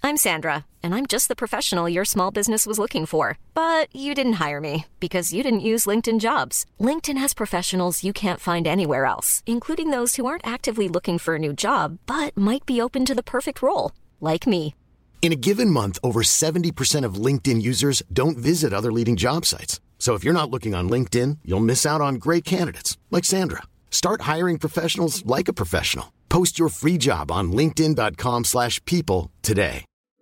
I'm Sandra, and I'm just the professional your small business was looking for. But you didn't hire me because you didn't use LinkedIn Jobs. LinkedIn has professionals you can't find anywhere else, including those who aren't actively looking for a new job, but might be open to the perfect role, like me. In a given month, over 70% of LinkedIn users don't visit other leading job sites. So if you're not looking on LinkedIn, you'll miss out on great candidates like Sandra. Start hiring professionals like a professional. Post your free job on linkedin.com/people today.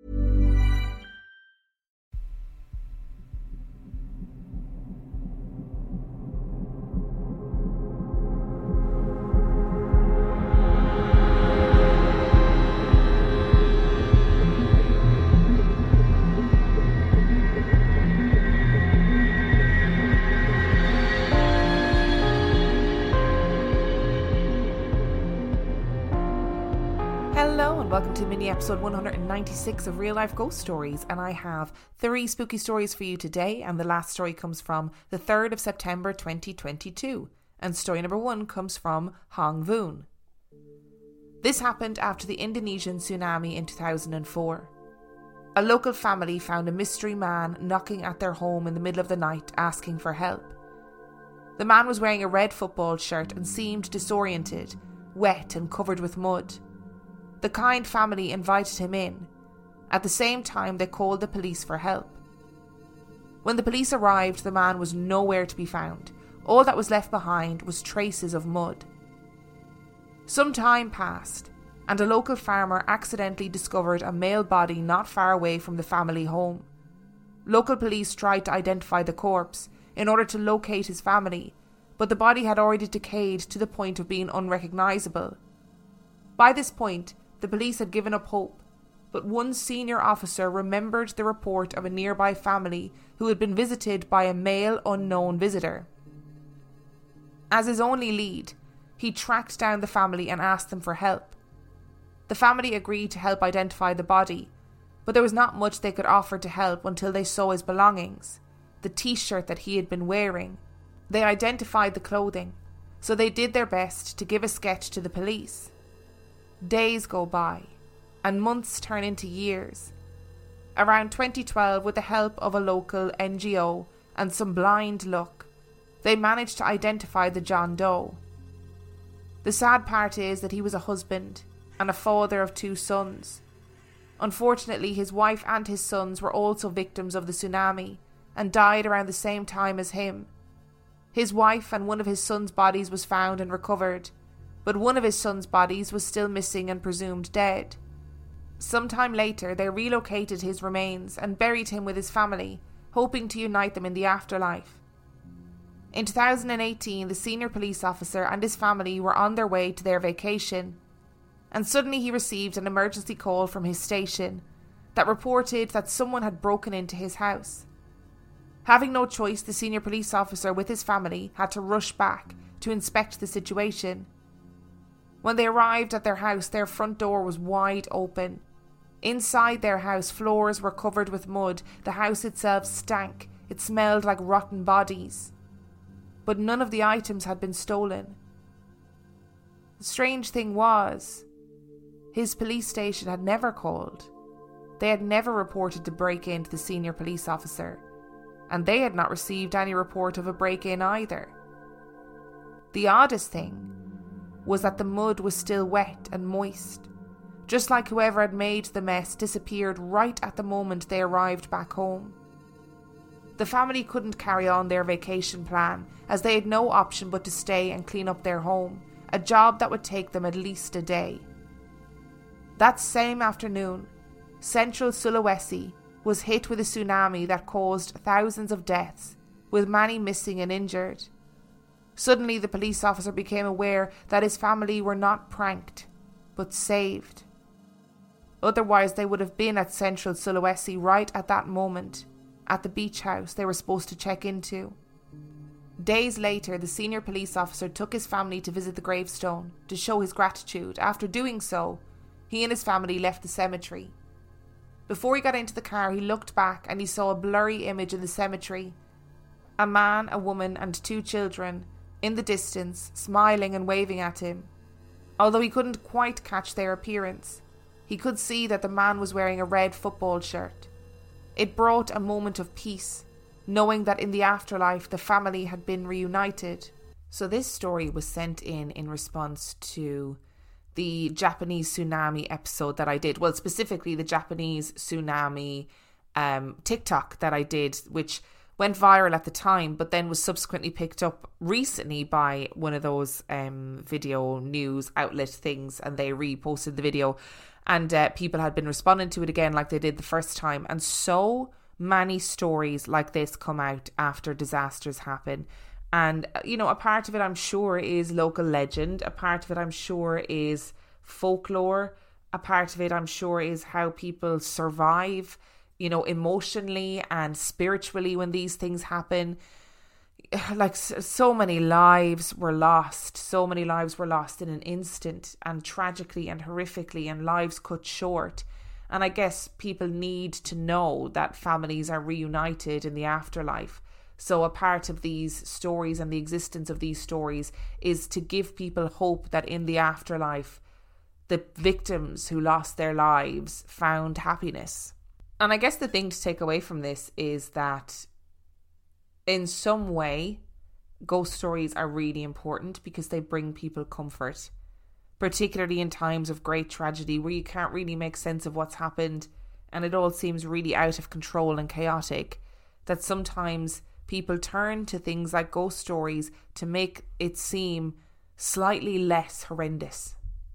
Hello and welcome to mini episode 196 of Real Life Ghost Stories, and I have 3 spooky stories for you today, and the last story comes from the 3rd of September 2022, and story number 1 comes from Hong Voon. This happened after the Indonesian tsunami in 2004. A local family found a mystery man knocking at their home in the middle of the night asking for help. The man was wearing a red football shirt and seemed disoriented, wet and covered with mud. The kind family invited him in. At the same time, they called the police for help. When the police arrived, the man was nowhere to be found. All that was left behind was traces of mud. Some time passed, and a local farmer accidentally discovered a male body not far away from the family home. Local police tried to identify the corpse in order to locate his family, but the body had already decayed to the point of being unrecognisable. By this point, the police had given up hope, but one senior officer remembered the report of a nearby family who had been visited by a male unknown visitor. As his only lead, he tracked down the family and asked them for help. The family agreed to help identify the body, but there was not much they could offer to help until they saw his belongings, the t-shirt that he had been wearing. They identified the clothing, so they did their best to give a sketch to the police. Days go by, and months turn into years. Around 2012, with the help of a local NGO and some blind luck, they managed to identify the John Doe. The sad part is that he was a husband and a father of 2 sons. Unfortunately, his wife and his sons were also victims of the tsunami and died around the same time as him. His wife and one of his sons' bodies was found and recovered, but one of his sons' bodies was still missing and presumed dead. Sometime later, they relocated his remains and buried him with his family, hoping to unite them in the afterlife. In 2018, the senior police officer and his family were on their way to their vacation, and suddenly he received an emergency call from his station that reported that someone had broken into his house. Having no choice, the senior police officer with his family had to rush back to inspect the situation. When they arrived at their house, their front door was wide open. Inside their house, floors were covered with mud. The house itself stank. It smelled like rotten bodies. But none of the items had been stolen. The strange thing was, his police station had never called. They had never reported the break-in to the senior police officer, and they had not received any report of a break-in either. The oddest thing was that the mud was still wet and moist, just like whoever had made the mess disappeared right at the moment they arrived back home. The family couldn't carry on their vacation plan, as they had no option but to stay and clean up their home, a job that would take them at least a day. That same afternoon, central Sulawesi was hit with a tsunami that caused thousands of deaths, with many missing and injured. Suddenly, the police officer became aware that his family were not pranked, but saved. Otherwise, they would have been at central Sulawesi right at that moment, at the beach house they were supposed to check into. Days later, the senior police officer took his family to visit the gravestone to show his gratitude. After doing so, he and his family left the cemetery. Before he got into the car, he looked back and he saw a blurry image in the cemetery. A man, a woman and 2 children in the distance, smiling and waving at him, although he couldn't quite catch their appearance. He could see that the man was wearing a red football shirt. It brought a moment of peace, knowing that in the afterlife the family had been reunited. So this story was sent in response to the Japanese tsunami episode that I did. Well, specifically the Japanese tsunami TikTok that I did, which went viral at the time, but then was subsequently picked up recently by one of those video news outlet things, and they reposted the video, and people had been responding to it again like they did the first time. And so many stories like this come out after disasters happen. And, you know, a part of it I'm sure is local legend, a part of it I'm sure is folklore, a part of it I'm sure is how people survive, you know, emotionally and spiritually when these things happen. Like, so many lives were lost. So many lives were lost in an instant, and tragically and horrifically, and lives cut short. And I guess people need to know that families are reunited in the afterlife. So a part of these stories and the existence of these stories is to give people hope that in the afterlife, the victims who lost their lives found happiness. And I guess the thing to take away from this is that in some way, ghost stories are really important because they bring people comfort, particularly in times of great tragedy where you can't really make sense of what's happened and it all seems really out of control and chaotic, that sometimes people turn to things like ghost stories to make it seem slightly less horrendous.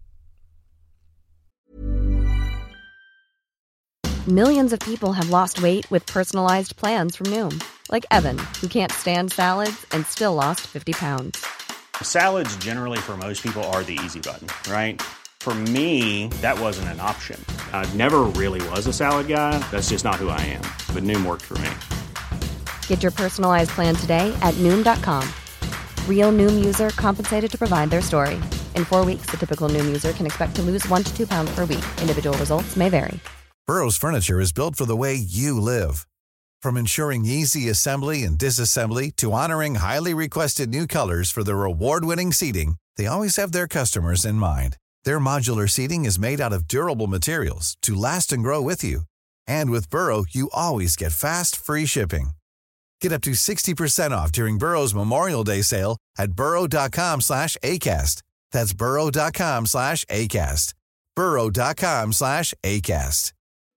Millions of people have lost weight with personalized plans from Noom. Like Evan, who can't stand salads and still lost 50 pounds. Salads generally for most people are the easy button, right? For me, that wasn't an option. I never really was a salad guy. That's just not who I am. But Noom worked for me. Get your personalized plan today at Noom.com. Real Noom user compensated to provide their story. In 4 weeks, the typical Noom user can expect to lose 1 to 2 pounds per week. Individual results may vary. Burrow's furniture is built for the way you live. From ensuring easy assembly and disassembly to honoring highly requested new colors for their award-winning seating, they always have their customers in mind. Their modular seating is made out of durable materials to last and grow with you. And with Burrow, you always get fast, free shipping. Get up to 60% off during Burrow's Memorial Day sale at burrow.com/ACAST. That's burrow.com/ACAST. burrow.com/ACAST.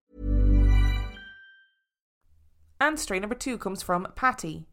And story number 2 comes from Patty.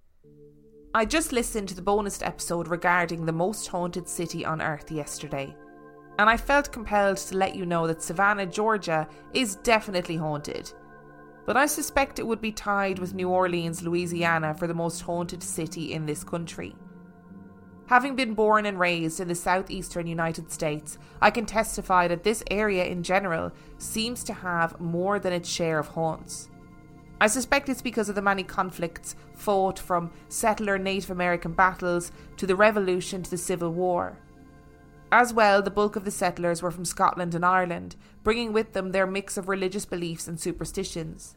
I just listened to the bonus episode regarding the most haunted city on earth yesterday, and I felt compelled to let you know that Savannah, Georgia is definitely haunted. But I suspect it would be tied with New Orleans, Louisiana for the most haunted city in this country. Having been born and raised in the southeastern United States, I can testify that this area in general seems to have more than its share of haunts. I suspect it's because of the many conflicts fought from settler Native American battles to the Revolution to the Civil War. As well, the bulk of the settlers were from Scotland and Ireland, bringing with them their mix of religious beliefs and superstitions.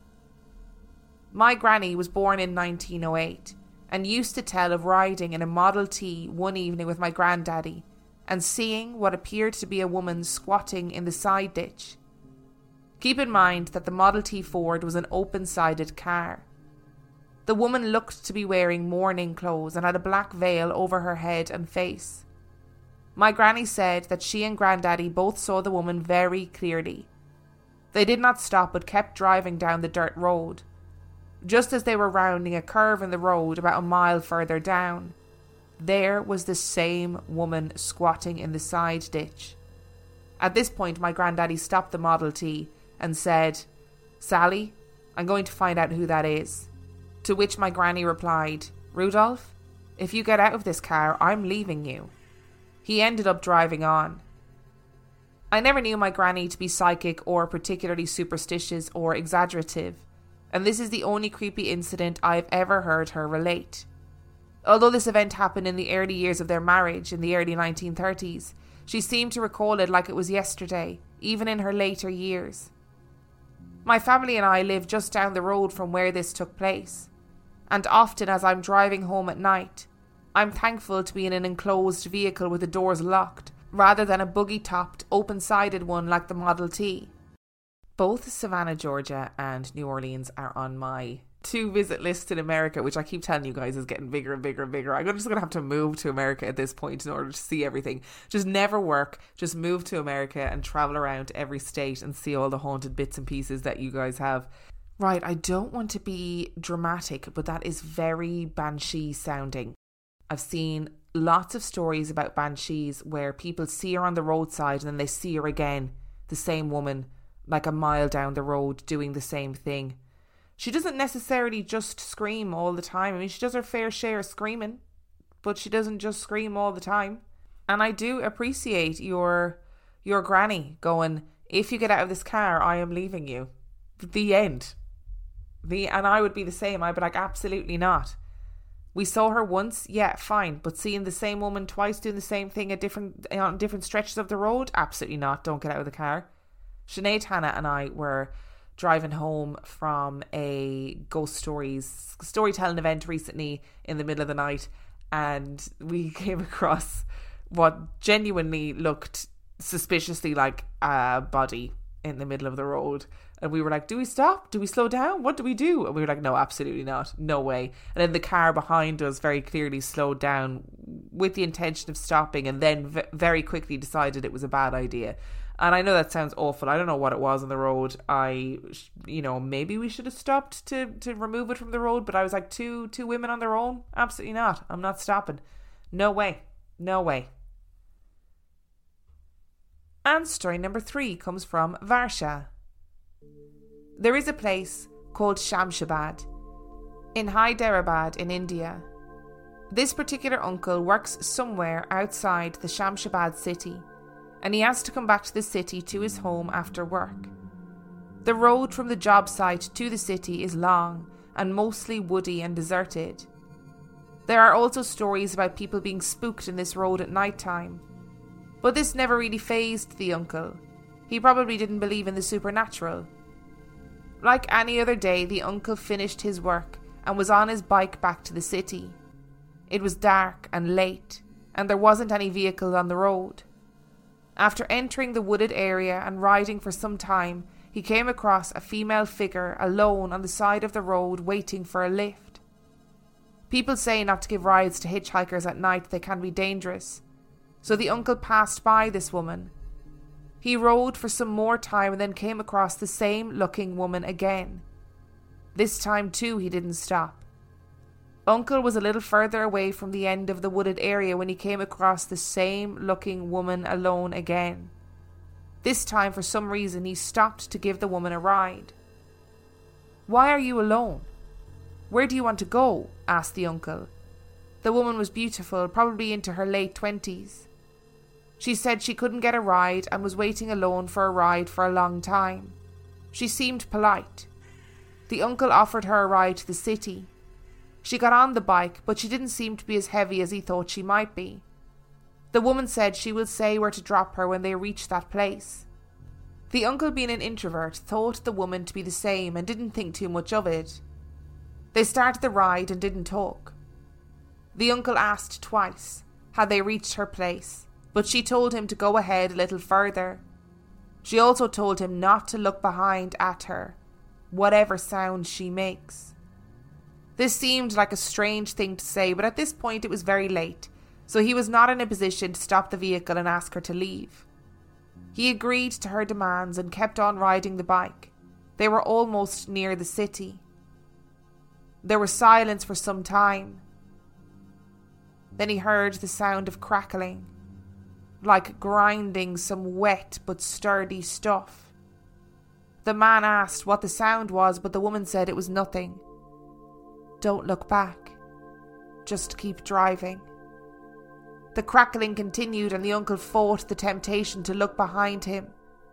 My granny was born in 1908 and used to tell of riding in a Model T one evening with my granddaddy and seeing what appeared to be a woman squatting in the side ditch. Keep in mind that the Model T Ford was an open-sided car. The woman looked to be wearing mourning clothes and had a black veil over her head and face. My granny said that she and granddaddy both saw the woman very clearly. They did not stop but kept driving down the dirt road. Just as they were rounding a curve in the road about a mile further down, there was the same woman squatting in the side ditch. At this point, my granddaddy stopped the Model T and said, "Sally, I'm going to find out who that is." To which my granny replied, "Rudolph, if you get out of this car, I'm leaving you." He ended up driving on. I never knew my granny to be psychic or particularly superstitious or exaggerative, and this is the only creepy incident I've ever heard her relate. Although this event happened in the early years of their marriage in the early 1930s, she seemed to recall it like it was yesterday, even in her later years. My family and I live just down the road from where this took place, and often as I'm driving home at night, I'm thankful to be in an enclosed vehicle with the doors locked, rather than a buggy-topped, open-sided one like the Model T. Both Savannah, Georgia and New Orleans are on my to-visit list in America, which I keep telling you guys is getting bigger and bigger and bigger. I'm just going to have to move to America at this point in order to see everything. Just never work, just move to America and travel around to every state and see all the haunted bits and pieces that you guys have. Right, I don't want to be dramatic, but that is very banshee sounding. I've seen lots of stories about banshees where people see her on the roadside and then they see her again, the same woman, like a mile down the road doing the same thing. She doesn't necessarily just scream all the time. I mean, she does her fair share of screaming, but she doesn't just scream all the time. And I do appreciate your granny going, if you get out of this car, I am leaving you. The end. And I would be the same. I'd be like, absolutely not. We saw her once, yeah, fine. But seeing the same woman twice doing the same thing on different stretches of the road, absolutely not. Don't get out of the car. Sinead, Hannah and I were driving home from a ghost storytelling event recently in the middle of the night, and we came across what genuinely looked suspiciously like a body in the middle of the road. And we were like, do we stop? Do we slow down? What do we do? And we were like, no, absolutely not. No way. And then the car behind us very clearly slowed down with the intention of stopping, and then very quickly decided it was a bad idea. And I know that sounds awful. I don't know what it was on the road. Maybe we should have stopped to remove it from the road. But I was like, two women on their own? Absolutely not. I'm not stopping. No way. No way. And story number 3 comes from Varsha. There is a place called Shamshabad in Hyderabad in India. This particular uncle works somewhere outside the Shamshabad city, and he has to come back to the city to his home after work. The road from the job site to the city is long and mostly woody and deserted. There are also stories about people being spooked in this road at night time, but this never really fazed the uncle. He probably didn't believe in the supernatural. Like any other day, the uncle finished his work and was on his bike back to the city. It was dark and late, and there wasn't any vehicles on the road. After entering the wooded area and riding for some time, he came across a female figure alone on the side of the road waiting for a lift. People say not to give rides to hitchhikers at night, they can be dangerous. So the uncle passed by this woman. He rode for some more time and then came across the same looking woman again. This time too he didn't stop. Uncle was a little further away from the end of the wooded area when he came across the same looking woman alone again. This time for some reason he stopped to give the woman a ride. "Why are you alone? Where do you want to go?" asked the uncle. The woman was beautiful, probably into her late 20s. She said she couldn't get a ride and was waiting alone for a ride for a long time. She seemed polite. The uncle offered her a ride to the city. She got on the bike, but she didn't seem to be as heavy as he thought she might be. The woman said she will say where to drop her when they reach that place. The uncle, being an introvert, thought the woman to be the same and didn't think too much of it. They started the ride and didn't talk. The uncle asked twice, had they reached her place, but she told him to go ahead a little further. She also told him not to look behind at her, whatever sound she makes. This seemed like a strange thing to say, but at this point it was very late, so he was not in a position to stop the vehicle and ask her to leave. He agreed to her demands and kept on riding the bike. They were almost near the city. There was silence for some time. Then he heard the sound of crackling, like grinding some wet but sturdy stuff. The man asked what the sound was, but the woman said it was nothing. "Don't look back. Just keep driving." The crackling continued and the uncle fought the temptation to look behind him.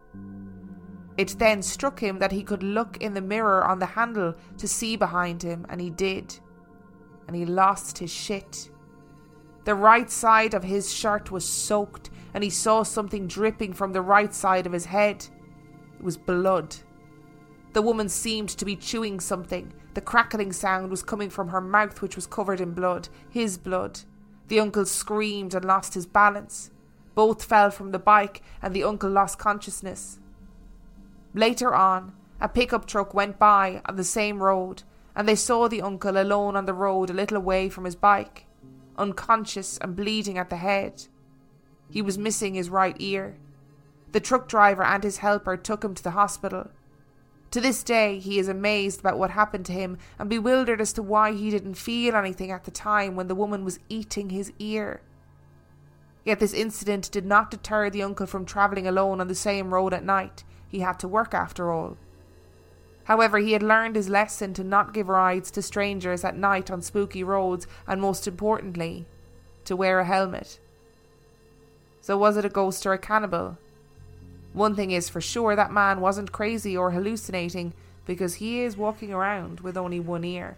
It then struck him that he could look in the mirror on the handle to see behind him, and he did. And he lost his shit. The right side of his shirt was soaked and he saw something dripping from the right side of his head. It was blood. The woman seemed to be chewing something. The crackling sound was coming from her mouth, which was covered in blood, his blood. The uncle screamed and lost his balance. Both fell from the bike and the uncle lost consciousness. Later on, a pickup truck went by on the same road and they saw the uncle alone on the road a little away from his bike, unconscious and bleeding at the head. He was missing his right ear. The truck driver and his helper took him to the hospital. To this day, he is amazed about what happened to him and bewildered as to why he didn't feel anything at the time when the woman was eating his ear. Yet this incident did not deter the uncle from travelling alone on the same road at night. He had to work after all. However, he had learned his lesson to not give rides to strangers at night on spooky roads and, most importantly, to wear a helmet. So was it a ghost or a cannibal? One thing is for sure, that man wasn't crazy or hallucinating, because he is walking around with only one ear.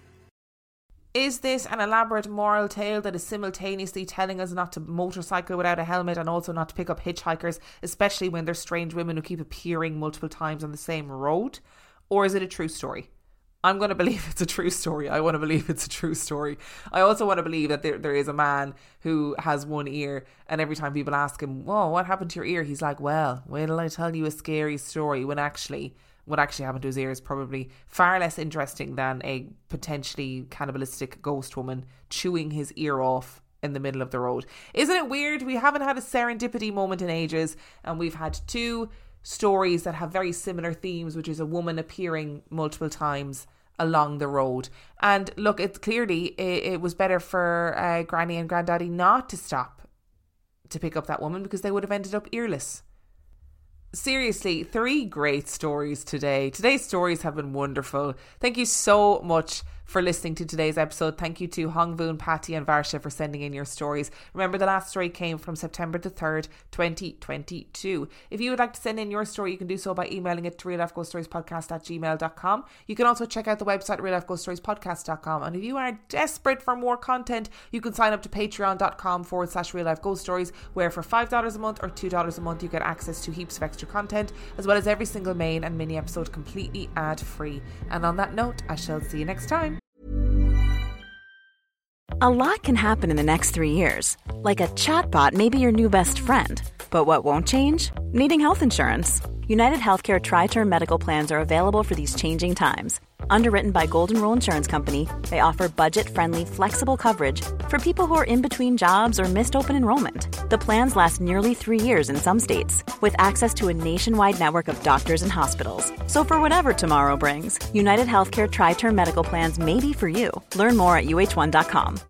Is this an elaborate moral tale that is simultaneously telling us not to motorcycle without a helmet and also not to pick up hitchhikers, especially when there's strange women who keep appearing multiple times on the same road? Or is it a true story? I'm going to believe it's a true story. I want to believe it's a true story. I also want to believe that there is a man who has one ear, and every time people ask him, "Whoa, what happened to your ear?" he's like, "Well, wait till I tell you a scary story," when actually what actually happened to his ear is probably far less interesting than a potentially cannibalistic ghost woman chewing his ear off in the middle of the road. Isn't it weird? We haven't had a serendipity moment in ages, and we've had two stories that have very similar themes, which is a woman appearing multiple times along the road. And look, it was better for Granny and Granddaddy not to stop to pick up that woman, because they would have ended up earless. Seriously, 3 great stories today. Today's stories have been wonderful. Thank you so much for listening to today's episode. Thank you to Hongvoon, Patty and Varsha for sending in your stories. Remember, the last story came from September the 3rd, 2022. If you would like to send in your story, you can do so by emailing it to reallifeghoststoriespodcast@gmail.com. You can also check out the website reallifeghoststoriespodcast.com. And if you are desperate for more content, you can sign up to patreon.com/reallifeghoststories, where for $5 a month or $2 a month you get access to heaps of extra content, as well as every single main and mini episode completely ad-free. And on that note, I shall see you next time. A lot can happen in the next 3 years. Like a chatbot may be your new best friend. But what won't change? Needing health insurance. United Healthcare Tri-Term Medical Plans are available for these changing times. Underwritten by Golden Rule Insurance Company, they offer budget-friendly, flexible coverage for people who are in between jobs or missed open enrollment. The plans last nearly 3 years in some states, with access to a nationwide network of doctors and hospitals. So for whatever tomorrow brings, United Healthcare Tri-Term Medical Plans may be for you. Learn more at uh1.com.